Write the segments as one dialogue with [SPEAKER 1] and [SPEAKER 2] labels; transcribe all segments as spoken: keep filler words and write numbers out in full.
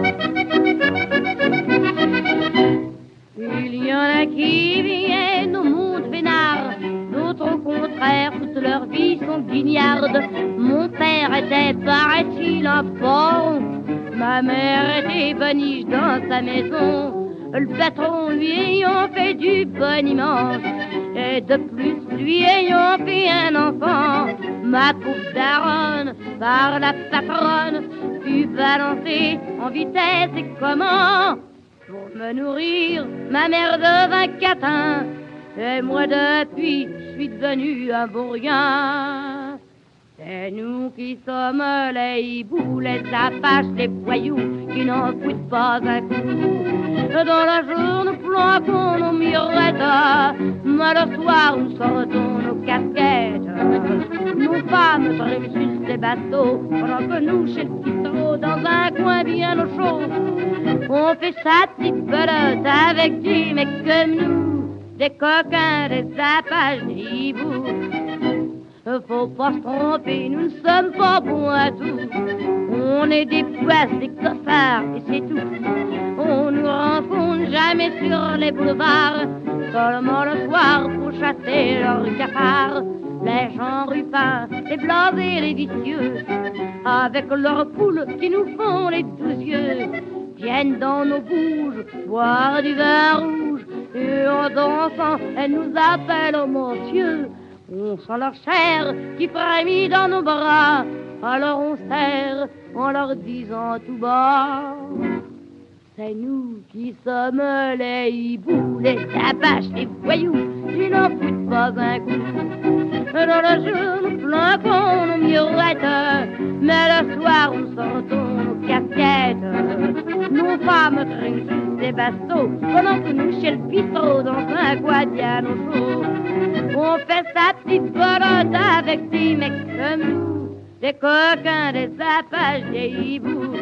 [SPEAKER 1] Il y en a qui viennent au monde vénard, d'autres au contraire, toute leur vie sont guignardes. Mon père était, paraît-il, un poron, ma mère était boniche dans sa maison. Le patron lui ayant fait du bon immense, et de plus lui ayant fait un enfant, ma pauvre daronne, par la patronne, fut balancée en vitesse et comment? Pour me nourrir, ma mère devint catin, et moi depuis, je suis devenu un bon rien. C'est nous qui sommes les hiboux, les apaches, les voyous, qui n'en foutent pas un coup. Dans la journée, nous planquons nos mirettes, mais le soir, nous sortons nos casquettes. Nos femmes triment sur ces bateaux, pendant que nous, chez le bistrot, dans un coin bien au chaud, on fait sa petite pelote avec des mecs comme nous, des coquins, des apaches, des hiboux. Faut pas se tromper, nous ne sommes pas bons à tout. On est des poisses, des cossards, et c'est tout. On nous rencontre jamais sur les boulevards, seulement le soir pour chasser leurs cafards. Les gens rupins, les blasés, les vicieux, avec leurs poules qui nous font les douze yeux, viennent dans nos bouges boire du vin rouge, et en dansant, elles nous appellent oh monsieur. On sent leur chair qui frémit dans nos bras, alors on serre en leur disant tout bas: c'est nous qui sommes les hiboux, les apaches, les voyous, qui n'en foutent pas un coup. Dans le jour, nous planquons nos mirettes, mais le soir, nous sortons nos casquettes. Nos femmes trinquent sur des bateaux, pendant que nous, chez le bistrot, dans un coin bien au chaud, on fait sa petite bolotte avec des mecs comme nous, des coquins, des apaches, des hiboux.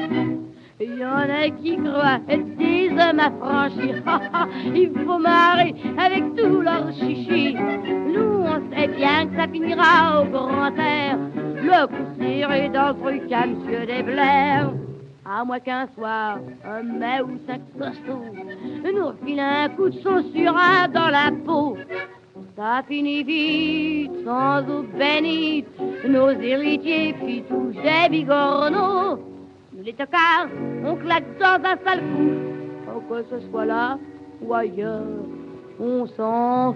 [SPEAKER 1] Il y en a qui croient être des hommes affranchis. Il faut marrer avec tout leur chichi. Nous, on sait bien que ça finira au grand air, le coup serré dans le truc à monsieur Desblair. À moins qu'un soir, un mai ou cinq costauds nous refile un coup de saussura dans la peau. Ça finit vite, sans eau bénite, nos héritiers fit tous des bigorneaux. Nous les tocards, on claque dans un sale coup, que ce soit là ou ailleurs, on s'en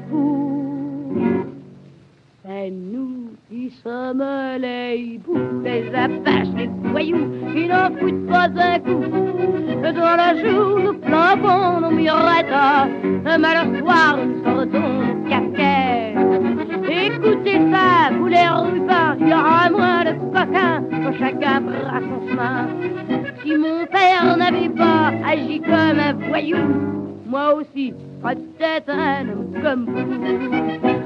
[SPEAKER 1] fout. C'est nous qui sommes les hiboux, les apaches, les voyous, qui n'en foutent pas un coup. Dans le jour, nous planquons nos mirettes, mais le soir, nous sortons nos casquettes. Écoutez ça, vous les rupins, il y aura moins de coquins quand chacun fera son chemin. Si mon père n'avait pas agi comme un voyou, moi aussi, peut-être un homme comme vous.